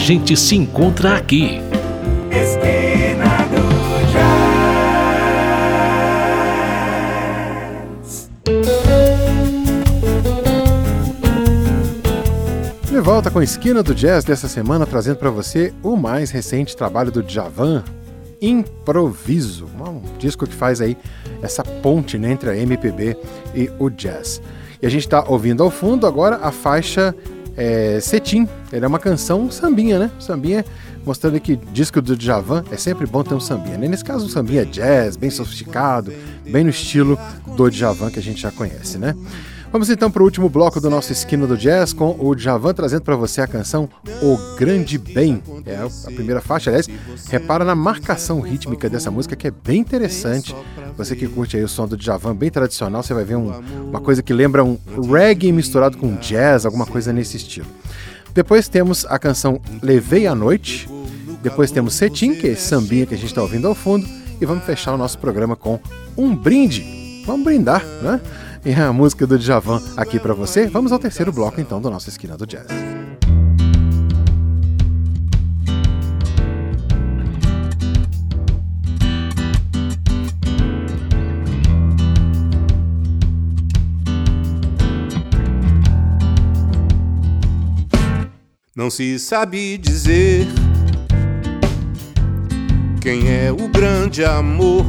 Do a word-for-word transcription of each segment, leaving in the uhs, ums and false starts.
gente se encontra aqui. Esquina do Jazz. De volta com a Esquina do Jazz dessa semana, trazendo para você o mais recente trabalho do Djavan, Improviso, um disco que faz aí essa ponte, né, entre a M P B e o jazz. E a gente está ouvindo ao fundo agora a faixa é, Cetim. Ele é uma canção sambinha, né? Sambinha, mostrando que disco do Djavan é sempre bom ter um sambinha, né? Nesse caso, um sambinha jazz, bem sofisticado, bem no estilo do Djavan que a gente já conhece, né? Vamos então para o último bloco do nosso Esquina do Jazz, com o Djavan trazendo para você a canção O Grande Bem. É a primeira faixa, aliás, repara na marcação rítmica dessa música, que é bem interessante. Você que curte aí o som do Djavan, bem tradicional, você vai ver um, uma coisa que lembra um reggae misturado com jazz, alguma coisa nesse estilo. Depois temos a canção Levei à Noite, depois temos Cetim, que é esse sambinha que a gente está ouvindo ao fundo, e vamos fechar o nosso programa com um brinde. Vamos brindar, né? E a música do Djavan aqui pra você. Vamos ao terceiro bloco então do nosso Esquina do Jazz. Não se sabe dizer quem é o grande amor.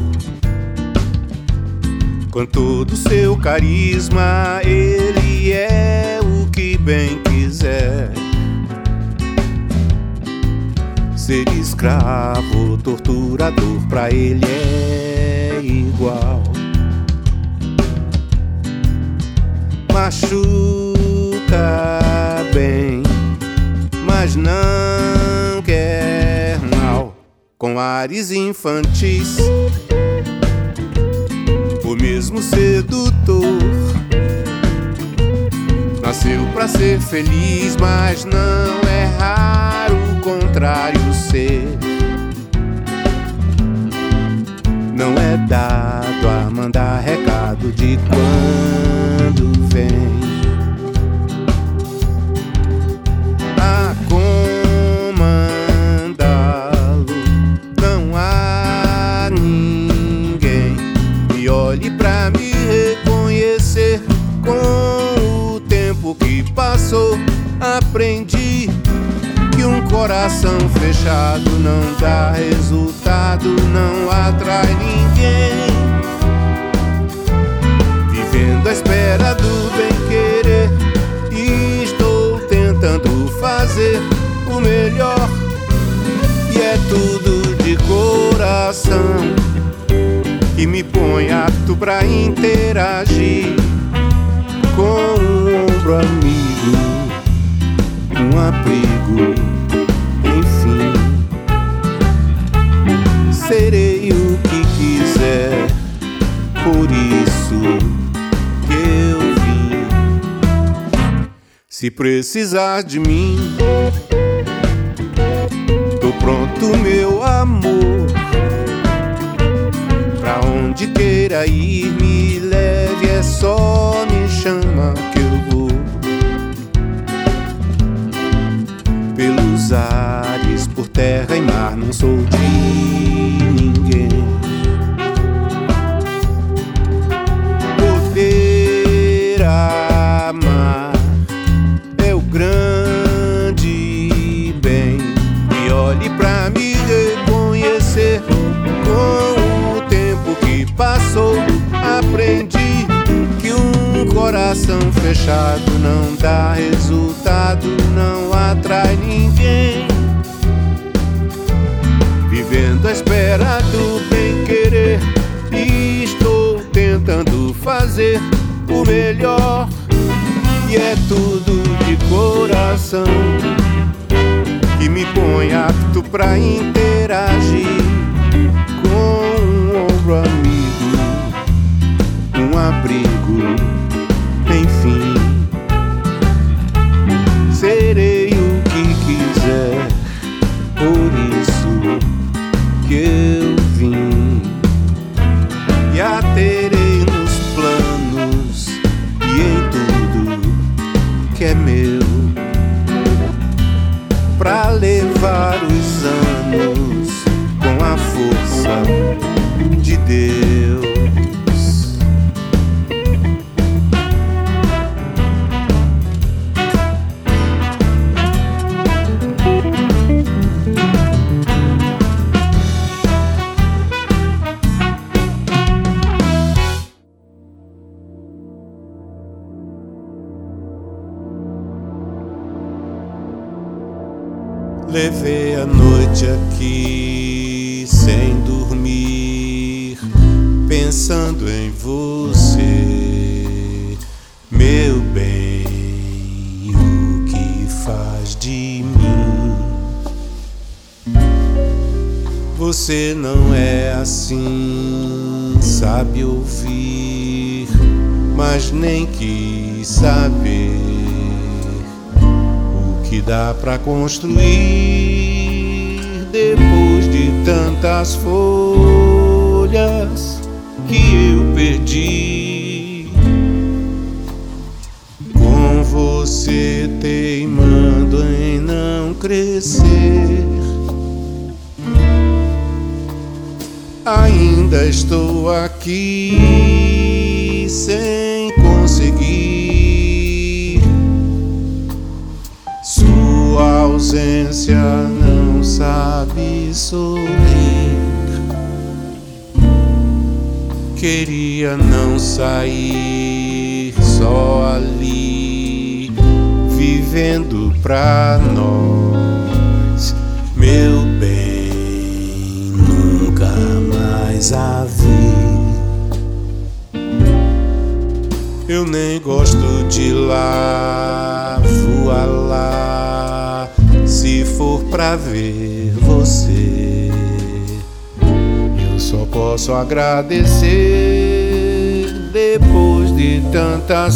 Com todo seu carisma, ele é o que bem quiser. Ser escravo, torturador, pra ele é igual. Machuca bem, mas não quer mal. Com ares infantis, o mesmo sedutor. Nasceu pra ser feliz, mas não é raro o contrário ser. Não é dado a mandar recado de quando vem. A comandá-lo não há ninguém. E olhe pra me reconhecer. Com o tempo que passou, aprendi que um coração fechado não dá resultado, não atrai ninguém. Vivendo à espera do bem-querer, e estou tentando fazer o melhor. E é tudo de coração que me põe apto pra interagir com um ombro amigo, um abrigo, enfim. Serei o que quiser, por isso que eu vim. Se precisar de mim, tô pronto, meu amor. Pra onde queira ir, me leve, é só me chama que eu vou. Pelos ares, por terra e mar, não sou de ninguém. Poder amar é o grande bem. E olhe pra me reconhecer. Com o tempo que passou, aprendi que um coração fechado não dá resultado, não atrai ninguém. Vivendo à espera do bem-querer, e estou tentando fazer o melhor. E é tudo de coração que me põe apto pra interagir com um ombro amigo, um abrigo, enfim. Serei o que quiser, por isso que eu vim. E a terei nos planos e em tudo que é meu, pra levar Deus. Levei a noite aqui sem dormir, pensando em você, meu bem, o que faz de mim? Você não é assim, sabe ouvir, mas nem quis saber que dá pra construir depois de tantas folhas que eu perdi, com você teimando em não crescer. Ainda estou aqui sem conseguir. Sua ausência não sabe sorrir. Queria não sair, só ali, vivendo pra nós, meu bem, nunca mais a vi. Eu nem gosto de lá, voar lá, se for pra ver você. Eu só posso agradecer depois de tantas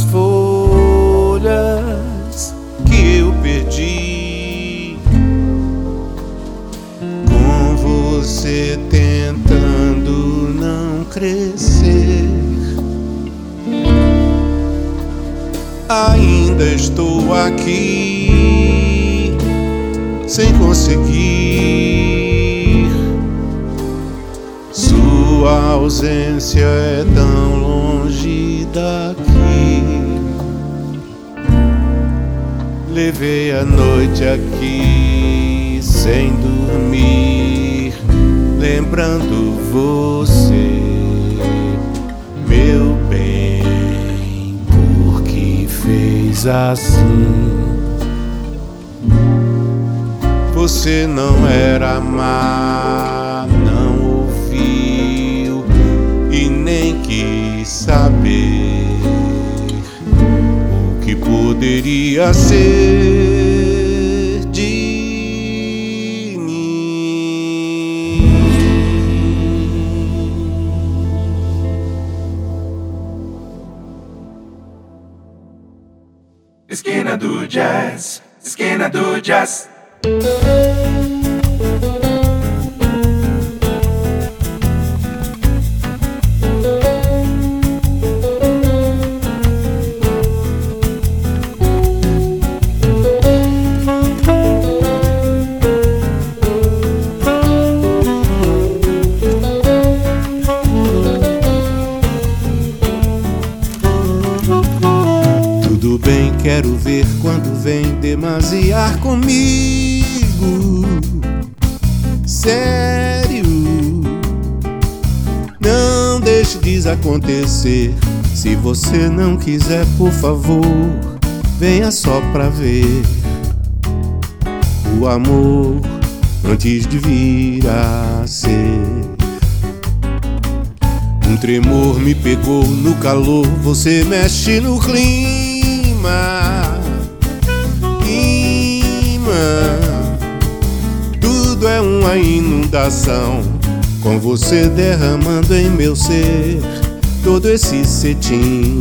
folhas que eu perdi, com você tentando não crescer. Ainda estou aqui sem conseguir. Sua ausência é tão longe daqui. Levei a noite aqui sem dormir, lembrando você, meu bem, porque fez assim. Você não era má, não ouviu e nem quis saber o que poderia ser de mim. Esquina do Jazz, esquina do Jazz. Tudo bem, quero ver quando vem demasiar comigo. Sério, não deixe desacontecer. Se você não quiser, por favor, venha só pra ver o amor antes de vir a ser. Um tremor me pegou no calor, você mexe no clima, clima. Tudo é uma inundação, com você derramando em meu ser todo esse cetim.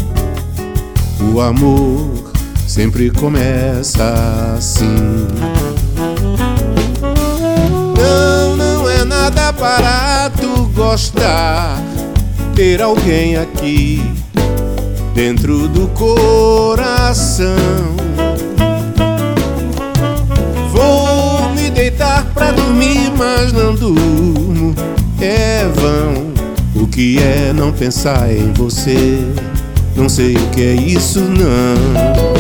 O amor sempre começa assim. Não, não é nada barato gostar, ter alguém aqui dentro do coração. Vou me deitar pra dormir, mas não durmo, é vão. pensar em você. Não sei o que é isso, não.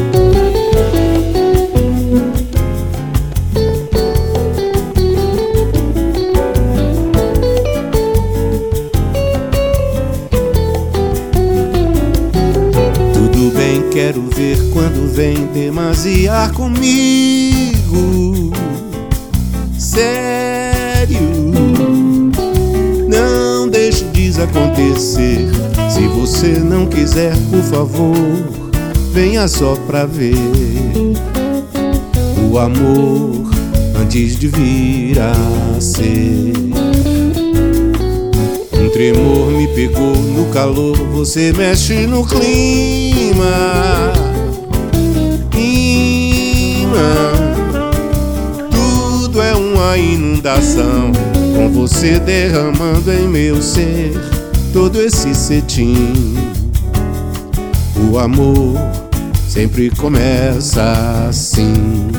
Quero ver quando vem demasiar comigo. Sério, não deixe desacontecer. Se você não quiser, por favor, venha só pra ver o amor antes de vir a ser. Um tremor me pegou no calor, você mexe no clima. Clima. Tudo é uma inundação, com você derramando em meu ser todo esse cetim. O amor sempre começa assim.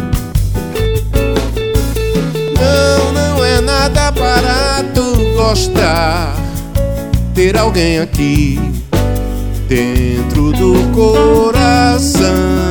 Não, não é nada barato gostar, ter alguém aqui dentro do coração.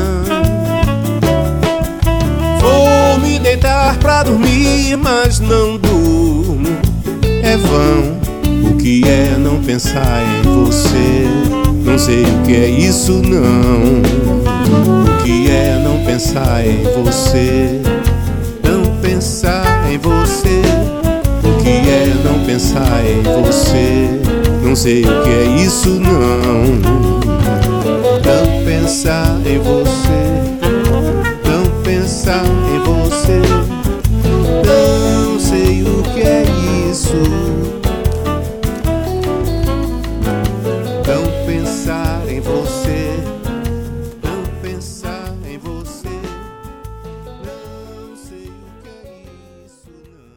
Vou me deitar pra dormir, mas não durmo. É vão, o que é não pensar em você? Não sei o que é isso, não. O que é não pensar em você? Não pensar em você. O que é não pensar em você? Não sei o que é isso, não. Não pensar em você. Não pensar em você. Não sei o que é isso. Não pensar em você. Não pensar em você. Não sei o que é isso, não.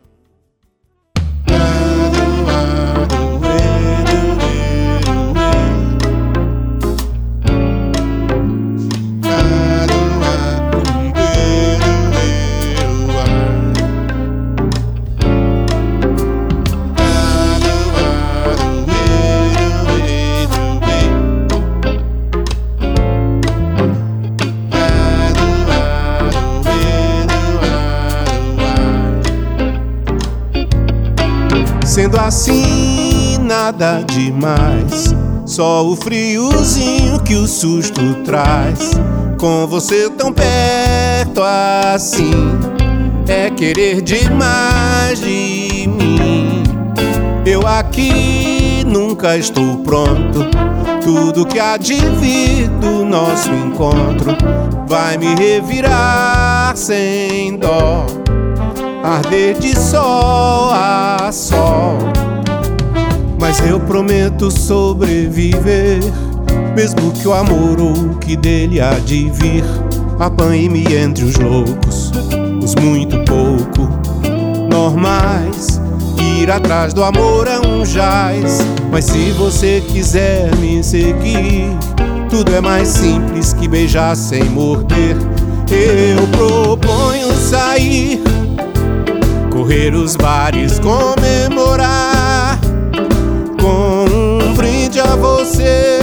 Sendo assim, nada demais, só o friozinho que o susto traz. Com você tão perto assim, é querer demais de mim. Eu aqui nunca estou pronto, tudo que há de vir do nosso encontro vai me revirar sem dó, arder de sol a sol. Mas eu prometo sobreviver, mesmo que o amor ou o que dele há de vir apanhe-me entre os loucos, os muito pouco normais. Ir atrás do amor é um jaz, mas se você quiser me seguir, tudo é mais simples que beijar sem morder. Eu proponho sair, correr os bares, comemorar com um brinde a você.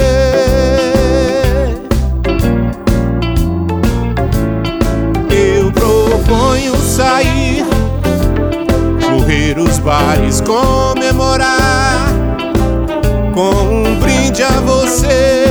Eu proponho sair, correr os bares, comemorar com um brinde a você.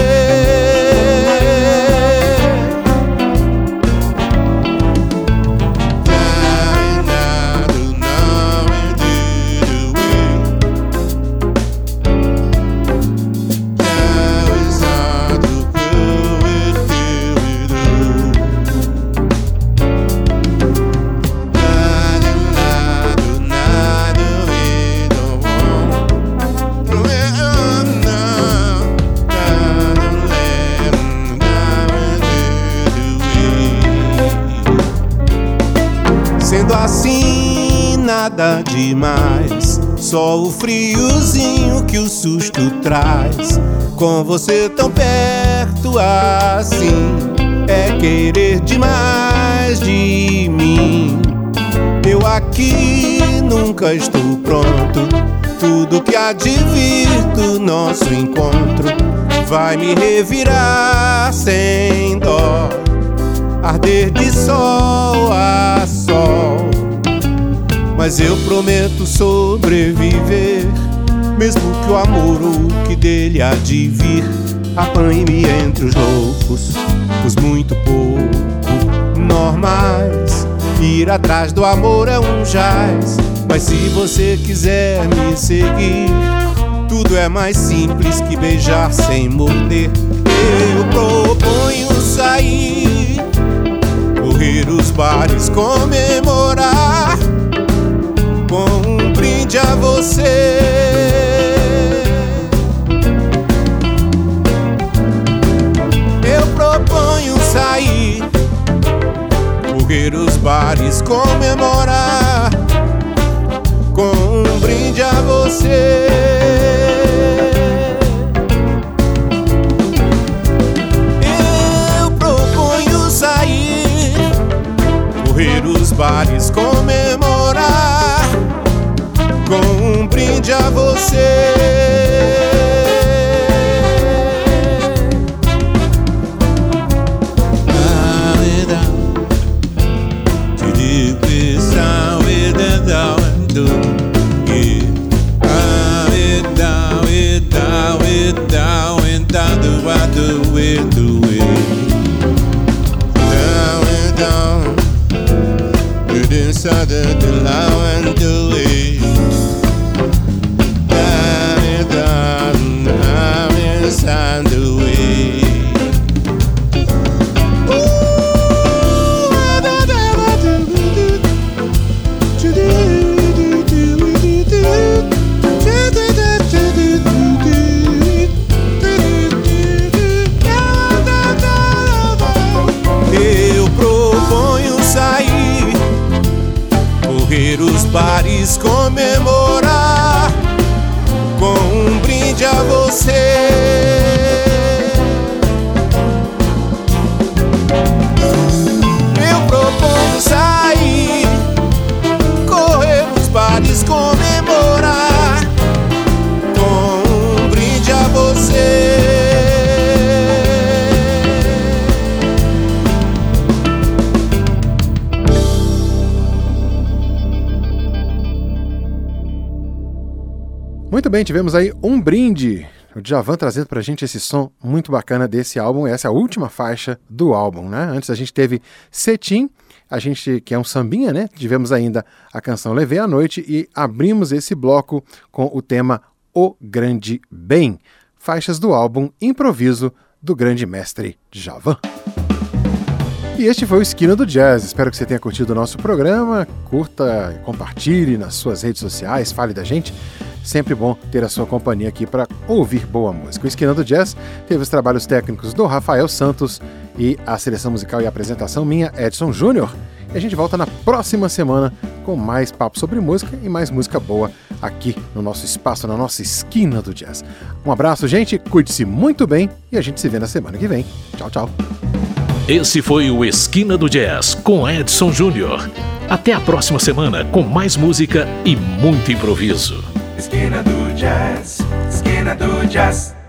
Sendo assim, nada demais, só o friozinho que o susto traz. Com você tão perto assim, é querer demais de mim. Eu aqui nunca estou pronto, tudo que há de vir do nosso encontro vai me revirar sem dó, arder de sol a sol. Mas eu prometo sobreviver, mesmo que o amor ou o que dele há de vir apanhe-me entre os loucos, os muito pouco normais. Ir atrás do amor é um jaz, mas se você quiser me seguir, tudo é mais simples que beijar sem morder. Eu proponho sair, correr os bares, comemorar com um brinde a você. Eu proponho sair, correr os bares, comemorar com um brinde a você. Eu proponho sair, correr os bares, comemorar com um brinde a você. Inside the low and do it. Down, down, I'm inside the way. Eu proponho sair, correr os bares, comemorar com um brinde a você. Eu proponho sair, correr os bares, comemorar com um brinde a você. Muito bem, tivemos aí Um Brinde, o Djavan trazendo pra gente esse som muito bacana desse álbum. Essa é a última faixa do álbum, né? Antes a gente teve Cetim, a gente, que é um sambinha, né? Tivemos ainda a canção Levei à Noite e abrimos esse bloco com o tema O Grande Bem, faixas do álbum Improviso do grande mestre Djavan. E este foi o Esquina do Jazz. Espero que você tenha curtido o nosso programa. Curta, compartilhe nas suas redes sociais, fale da gente. Sempre bom ter a sua companhia aqui para ouvir boa música. O Esquina do Jazz teve os trabalhos técnicos do Rafael Santos e a seleção musical e apresentação minha, Edson Júnior. E a gente volta na próxima semana com mais papo sobre música e mais música boa aqui no nosso espaço, na nossa Esquina do Jazz. Um abraço, gente, cuide-se muito bem e a gente se vê na semana que vem. Tchau, tchau. Esse foi o Esquina do Jazz com Edson Júnior. Até a próxima semana com mais música e muito improviso. Esquina do Jazz, Esquina do Jazz.